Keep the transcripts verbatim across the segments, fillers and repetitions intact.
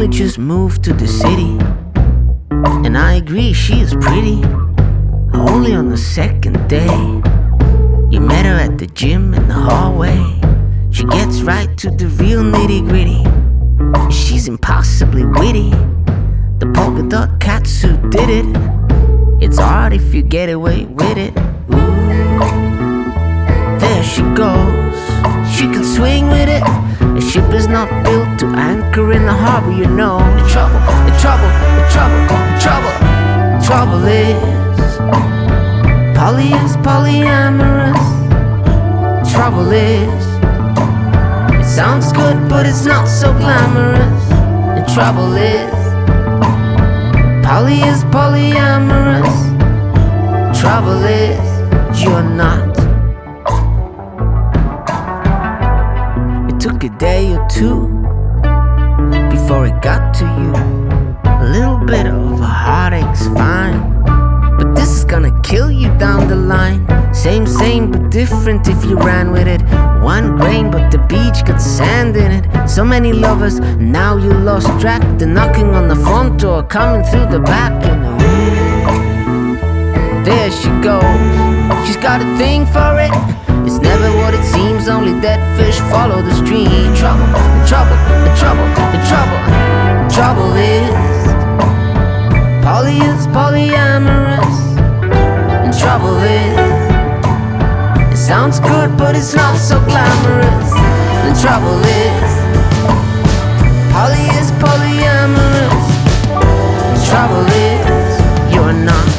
only just moved to the city, and I agree she is pretty. Only on the second day, you met her at the gym in the hallway. She gets right to the real nitty-gritty. She's impossibly witty. The polka dot catsuit did it. It's art if you get away with it. Ooh, there she goes. She can swing with it. A ship is not built to anchor in the harbor, you know. The trouble, the trouble, the trouble, the trouble, trouble is Polly is polyamorous. Trouble is, it sounds good, but it's not so glamorous. The trouble is, Polly is polyamorous. Trouble is, you're not. It took a day or two before it got to you. A little bit of a heartache's fine, but this is gonna kill you down the line. Same, same, but different if you ran with it. One grain, but the beach got sand in it. So many lovers, now you lost track. They're knocking on the front door, coming through the back, and ooh, there she goes. She's got a thing for it. It's never what it seems, only dead fish follow the stream. Trouble, the trouble, the trouble, the trouble. Trouble is, Polly is polyamorous. And trouble is, it sounds good, but it's not so glamorous. The trouble is, Polly is polyamorous. The trouble is, you're not.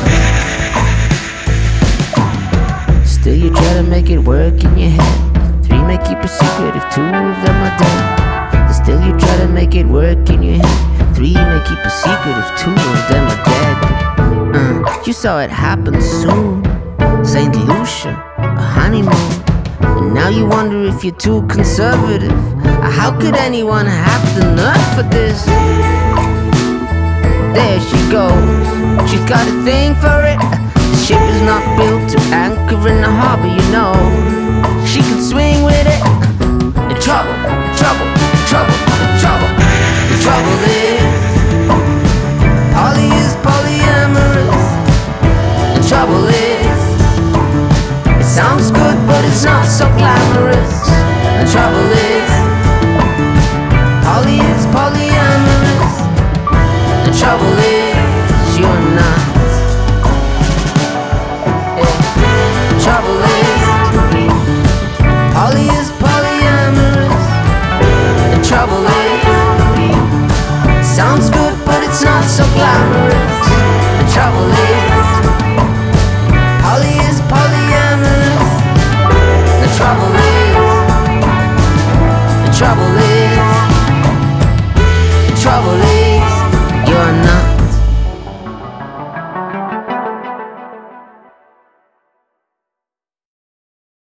Still you try to make it work in your head. Three may keep a secret if two of them are dead. Still you try to make it work in your head. Three may keep a secret if two of them are dead. uh, You saw it happen soon. Saint Lucia, a honeymoon. And now you wonder if you're too conservative. How could anyone have the nerve for this? There she goes. She's got a thing for it. The ship is not built to anchor in the harbor, you know. She can swing with it.